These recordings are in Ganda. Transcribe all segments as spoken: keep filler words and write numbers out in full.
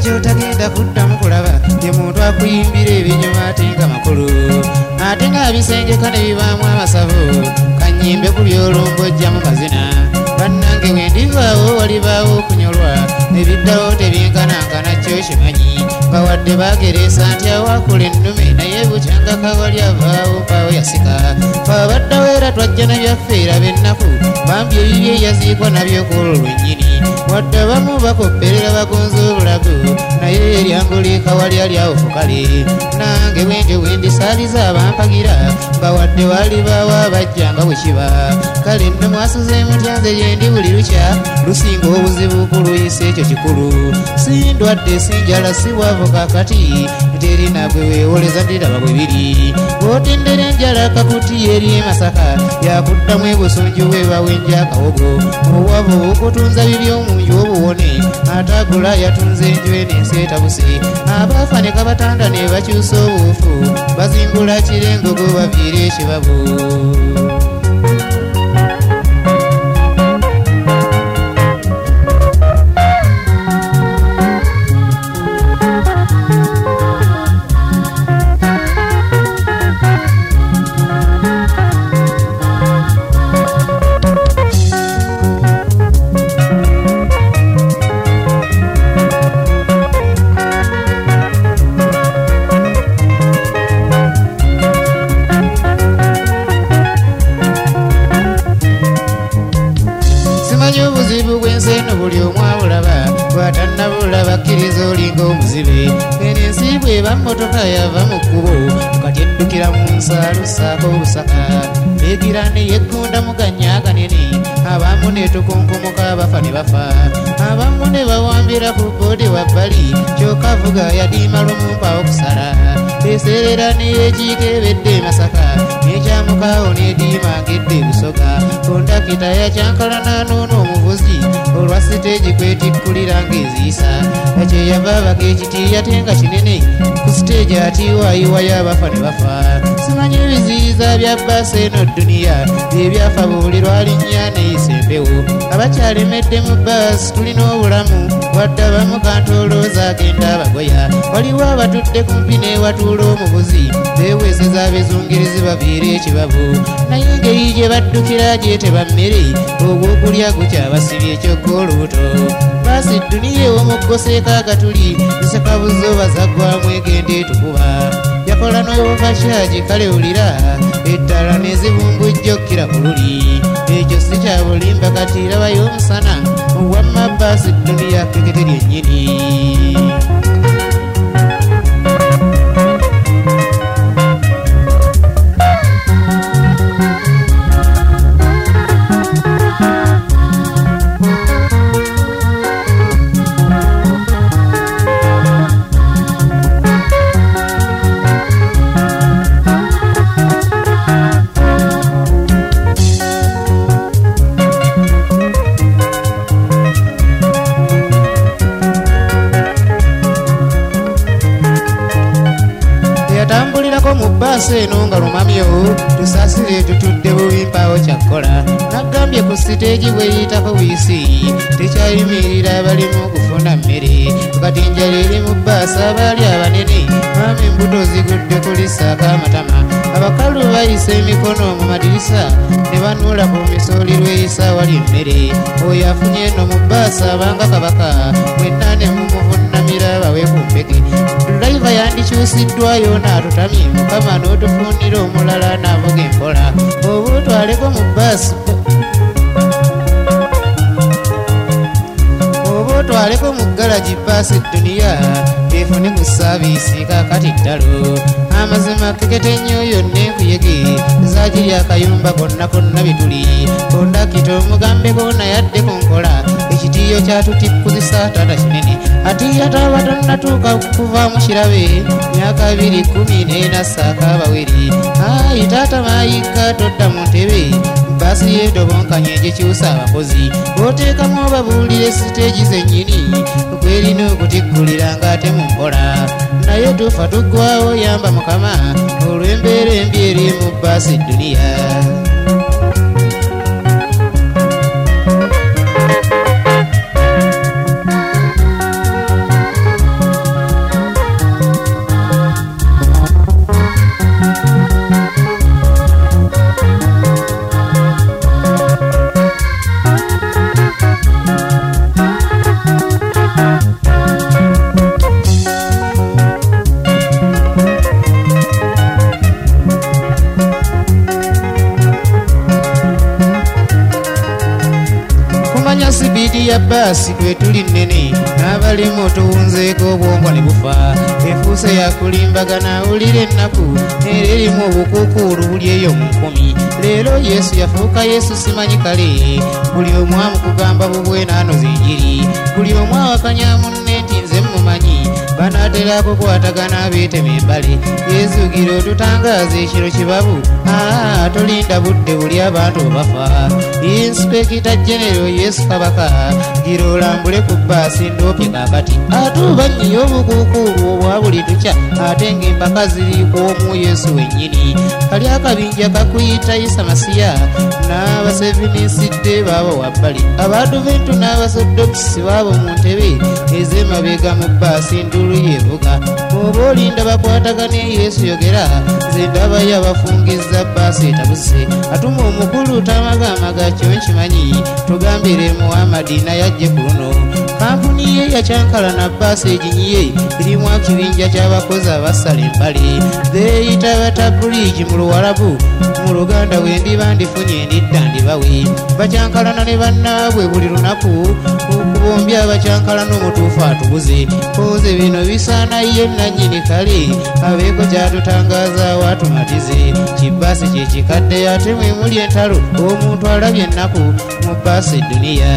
kyotagenda kuddamu kulaba ye muntu akuyimbira ebinyuma ate nga makulu ate ng'abisengeka ne bibaamu amasavu kanyimbe ku by'olumbojjamu mazina bannange wendivaawo walibaawo okunyolwa ebiddawo tebyenkananga nakyo kimanyi nga wadde baagereesa nti awakula ennume naye bukyanga kawali avaawo mpaawo yasika twabaddawo era twajja nabyaffe era b'ennaku bambi ebibye yaziikwa nabyo kwolwo lwennyini wadde abamu bakopperera bagonza obulago naye eryango lyekawali ali awo fukale nange wendyo wendisaaliza abampagira nga wadde walibaawo abajja nga bwe kiba kale nno mwasuze mutyanze gyendi buli lukya lusinga obuzibu kuluyisa ekyo kikulu sindwadde sinjala siwavu kakati teri nabwe weewoleza ndiraba bwe biri bw'otendera enjala kakutiya eri e Masaka yakuddamu ebusunju bwe bawenja akawogo obuwavu bukutunza biby'omunju obuwone atagula yatunze enju enensi etabuse abaafa ne kabatanda ne bakyusa obuufu bazingula kirengogo baviira ekibabu. Obuzibu bw'ensi eno buli omu abulaba bw'atannabulaba akkiriza olinga omuzibe ensi bw'eba mmotoka yava mu kkubo kati eddukira mu nsalo ssaako olusaka beegira ne yeggunda muganya aganene abamu ne tukunkumuka bafa ne bafa abamu ne bawambira ku boodi wabbali kyokka avuga yadiima lumumpa okusala eserera ne yekiika ebedde e Masaka nekyamukaawo n'ediima ngedde busoga kondakita yakyankalana n'ono omuvuzi olwa siteegi kwetikkulira ng'eziisa ekyeyava abaga ekitiiya tenga kinene ku siteegi atiiwaayiwa y'abafa ne bafa simanyi ebiziyiza bya bbaasi eno dduniya ebyafa buli lwalinnya neyisa empewo abakyalemedde mu bbaasi tulina obulamu wadde abamu kantolooza agenda abagoya waliwo abatudde kumpi n'ewatuula omuvuzi beewezeza abezungirizi baviira ekibabu naye engeri gye baddukira gyeteba mmere ogw'okulya gukyabasibye ekyokka olubuto bbaasi dduniya ew'omugoseeko agatuli zisakabuzo bazaggwamu egenda etukuba yakola n'obuvakyaji kale wulira eddala nezibumbujja okkira ku luli ekyo si kya bulimba kati rabayo omusana owamma bbaasi dduniya kekete lyennyini. Tambulirako mu bbaasi eno nga lumamyo tusaasire tutudde bubi mpaawo kyakkola naggambye ku siteegi bweyitako wiisi tekyayimirira abalimu okufuna mmere kati njala eri mu bbaasi abaali abanene mama embuto zigudde kulissaako amatama abakalu bayisa emikono mu madirisa ne banuula ku misooli lweyisa wali emmere oyo afunye eno mu bbaasi abanga kabaka mwenna ne mumuvunnamira bawe ku mpeke driver yandikyusiddwayo n'atutamye mukama n'otufunira omulala n'avuga empola oba otwaleko mu bbaasi oba otwaleko mu galagi bbaasi dduniya efune ku saaviisi kakati ddalo amazima kekete nnyo yonna enkuyege zaagiri akayumba konna konna bituli kondakita omugambeko nayadde ku nkola ekitiiyo kyatutikkuzisa taata kinene atiyata abatannatuuka kuva mu kirabe myaka abiri kumi n'ena ssaako abaweri ayi taata maayika todda mu ntebe bbaasi y'edobonkanye egikyusa abakozi oteekamu obabuulire siteegi zennyini kwerina okutikkulira ng'ate mu mpola naye tufa tuggwawo yamba mukama olw'embeera embi eri mu bbaasi dduniya. sayidi ya bbaasi kwe tuli nnene n'abalimu tuwunzeeko obwongo ne bufa efuuse yakulimbagana awulira ennaku era erimu obukuukuulu buli eyo mu nkumi leero yesu yafuuka yesu simanyi kale buli omu amukugamba bubwenaano zenjiri buli omu awakanya munne nti nze mmumanyi banaatera kukwatagana abeetema embale yezugira otutangaaza ekiro kibabu aa tolinda budde buli abantu bafa inspekita genero yesu kabaka gira olambule ku bbaasi ndoopye kaakati atuuba nnyo obukuukuulu obwa buli tukya ate ng'empaka ziriiko omu yesu wennyini kali akabinja kakuyita isa masiya n'abasevininsidde baabo wabbali abaduventu n'abasodokisi baabo mu ntebe ez'emabega mu bbaasi ndulu yevuga oba olinda bakwatagane yesu yogera nze ndabayo abafungizza bbaasi etabuse atuma omukulu tamagamaga kyo nkimanyi tugambire muhamadi naye ajje ku luno kampuni ye yakyankala na bbaasi eginyiye irimu ekibinja ky'abakozi abasala embale beeyita batabuligi mu luwalabu mu luganda wendiba ndifunye ndidda ndibawe bakyankalana ne bannaabwe buli lunaku okubombi abakyankalana omutuufu atubuze koze bino bisaana ye nannyini kale abeeko kyatutangaaza waatumatize kibbaasi kyekikadde ate mwe muli entalo omuntu alabye ennaku mu bbaasi edduniya.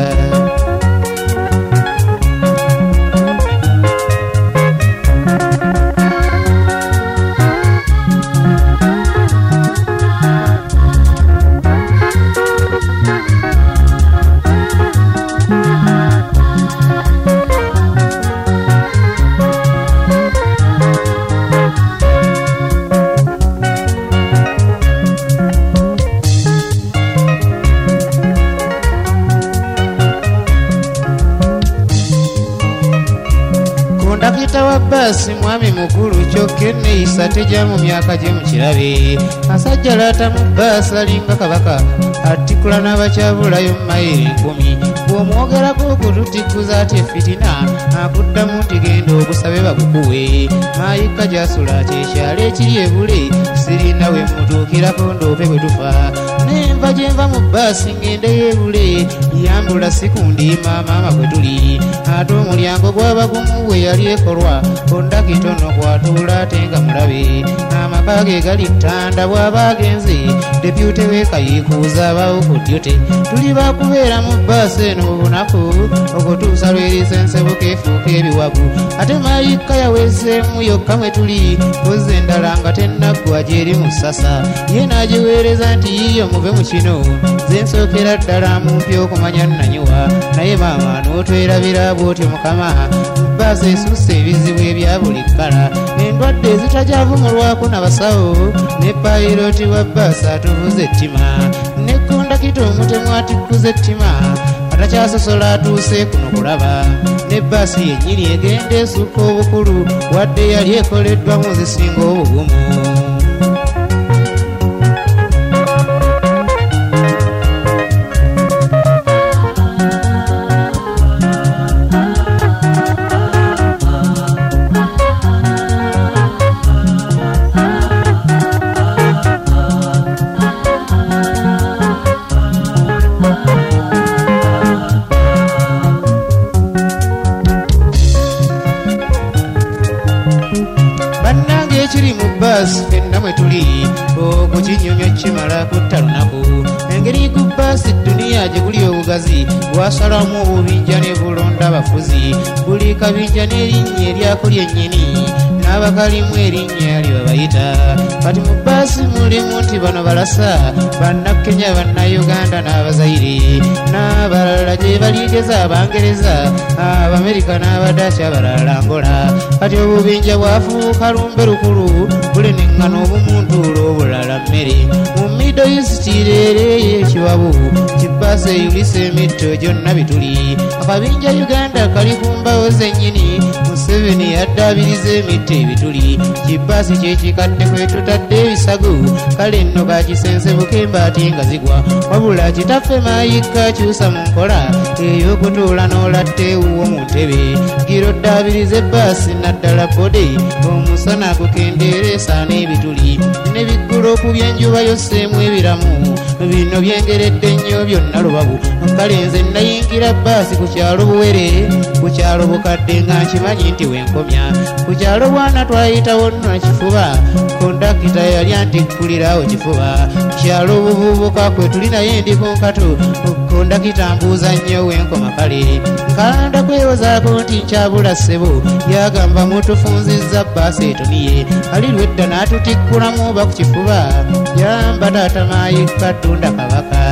Ndakita wa bbaasi mwami mukulu kyokka enneeyisa tejja mu myaka gye mu kirabe asajja laata mu bbaasi alinga kabaka atikula n'abakyabulayo mu mayiro enkumi bw'omwogerako okututikuza ati efitina akuddamu nti genda obusabe bagukuwe maayika gy'asula kyekyalo ekiri ebule sirina we mutuukirako ndoope bwe tufa nenva gye nva mu bbaasi ngendeyo ebule yambula sikundiima maama gwe tuli ate omulyango gw'abagumu bwe yali ekolwa ondakitono kwatuula ate nga mulabe amaka ge gali ttanda bw'aba agenze depute weekayiikuuza abaawo ku dyote tuli bakubeera mu bbaasi eno mu bunaku okutuusa lwerisensebuka efuuka ebiwagu ate maayika yaweeseemu yokka mwe tuli koze endala nga tennaggwa gy'eri mu ssasa ye n'agiweereza nti yiyo muve mu kino ze nsookera ddala mumpi okumanya nnanyuwa naye maama n'otwerabira bw'otyo mukama bbaasi esusse ebizibu ebya buli kkala endwadde ezitajavumulwako n'abasawo ne payiroti wa bbaasi atuvuza ettima ne kondakita omutemu atikkuza ettima atacyasosola atuuse kuno kulaba ne bbaasi yennyini egenda esukka obukulu wadde yali ekoleddwamu zisinga obugumu. Ekiri mu bbaasi fenna mwe tuli ogwo kinyonyo kimala kutta lunaku engeri ku bbaasi dduniya gye guli obugazi bwasalamu obubinja ne bulonda abafuzi buli kabinja n'erinnya eryako lyennyini n'abakalimu erinnya lye babayita kati mu bbaasi mulimu nti bano balasa bannakenya bannayuganda n'abazaire n'abalala gye baligeza abangereza abamerika n'abadaaki abalala angola kati obubinja bwafuuka lumbe lukulu bule neŋŋana obumuntuulo obulala mmere mu middle east leero ey'ekiwabu kibbaasi eyulisa emitto gyonna bituli akabinja uganda kali ku mbawo zennyini museveni yaddaabiriza emitte ebituli kibbaasi kyekikadde kwe tutadde ebisago kale nno kakisensebuke embaati nga zigwa wabula kitaffe maayika kyusa mu nkola ey'okutuula n'olatte ewuwo mu ntebe giroddaabiriza ebbaasi naddala bode omusana gukendeera esaana ebituli ne biggula okubyenjuba yosseemu ebiramu bino byengeredde nnyo byonna lubabu kale nze nayingira bbaasi ku kyalo buwere ku kyalo bukadde nga nkimanyi nti wenkomya ku kyalo bwana twayitawo nno kifuba kondakita yali antikkulirawo kifuba kyalo buvubuka kwe tuli naye ndi ku nkatu kondakita mbuuza nnyo wenkoma kale nkalanda kwewozaako nti nkyabula ssebo yagamba mutufunzizza bbaasi etoniye ali lwedda n'atutikkulamu oba ku kifuba yamba taata maayika tunda kabaka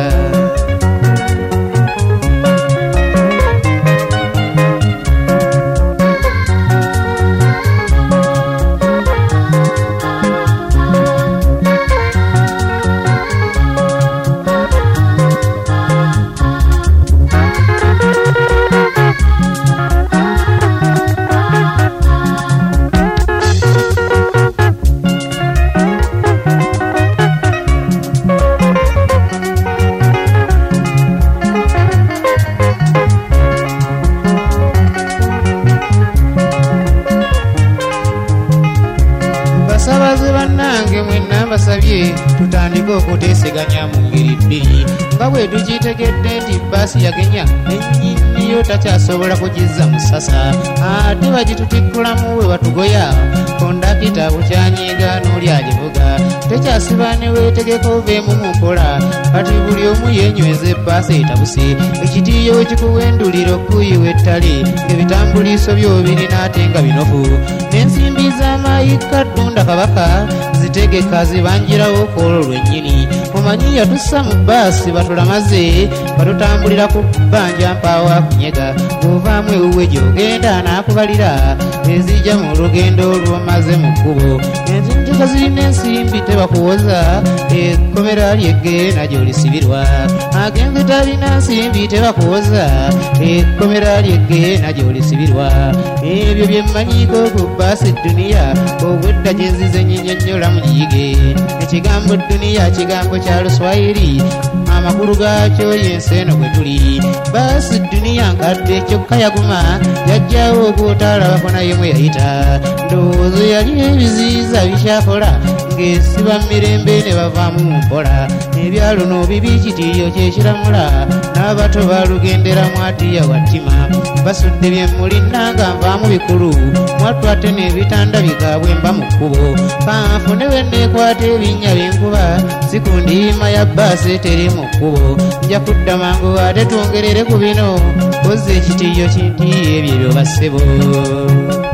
basabaze bannange mwenna mbasabye tutandike okuteeseganya mu ngeri bbiri nga bwe tukitegedde nti bbaasi yagenya ennyiniyo takyasobola kugizza mu ssasa ate bagitutikkulamu we batugoya kondakita bukyanyiiga n'oli agivuga tekyasiba ne weetegeka oveemu mu mpola kati buli omu yeenyweza ebbaasi etabuse ekitiiyo we kikuwendulira okuyiwa ettale ebitambuliiso by'obirina ate nga binofu n'ensimbi z'amaayika ddunda kabaka zitegeka zibanjirawo kwolwo lwennyini omanyi yatussa mu bbaasi batulamaze batutambulira ku bbanja mpaawa kunyega bw'ovaamu ewuwe gy'ogenda n'akubalira ezijja mu lugendo olw'omaze mu kkubo entinteka zirina ensimbi tebakuwoza ekkomera lyeggeena gy'olisibirwa agenze talina nsimbi tebakuwoza ekkomera lyeggeena gy'olisibirwa ebyo bye mmanyiiko ku bbaasi dduniya obwedda gye nzize nyinyonnyola mu giyige ekigambo dduniya kigambo kya luswayiri amakulu gaakyo yensi eno gwe tuli bbaasi dduniya nkadde kyokka yaguma yajjawo ogwotaalabako naye mwe yayita ndowoozo yali ebiziyiza bikyakola ng'esiba mirembe ne bavaamu mu mpola ebyalo n'obibi kitiiyo kyekiramula n'abato balugendera mwatiya wattima basudde byemmuli nanga nvaamu bikulu mwatwate n'ebitanda bikaabwe mba mu kkubo kanfune we neekwata ebinnya byenkuba sikundiima ya bbaasi eteri mu kkubo nja kudda mangu ate twongerere ku bino koze ekitiiyo kinti ebyo ebyo bassebo